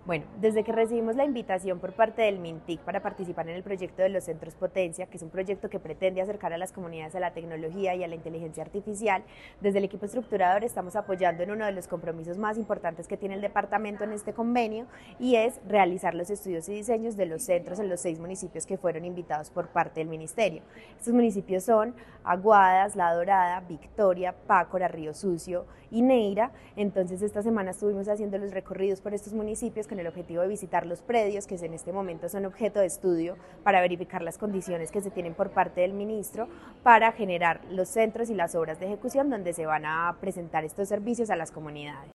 Bueno, desde que recibimos la invitación por parte del MINTIC para participar en el proyecto de los Centros Potencia, que es un proyecto que pretende acercar a las comunidades a la tecnología y a la inteligencia artificial, desde el equipo estructurador estamos apoyando en uno de los compromisos más importantes que tiene el departamento en este convenio, y es realizar los estudios y diseños de los centros en los 6 municipios que fueron invitados por parte del ministerio. Estos municipios son Aguadas, La Dorada, Victoria, Pácora, Río Sucio y Neira. Entonces esta semana estuvimos haciendo los recorridos por estos municipios con el objetivo de visitar los predios que en este momento son objeto de estudio para verificar las condiciones que se tienen por parte del ministro para generar los centros y las obras de ejecución donde se van a presentar estos servicios a las comunidades.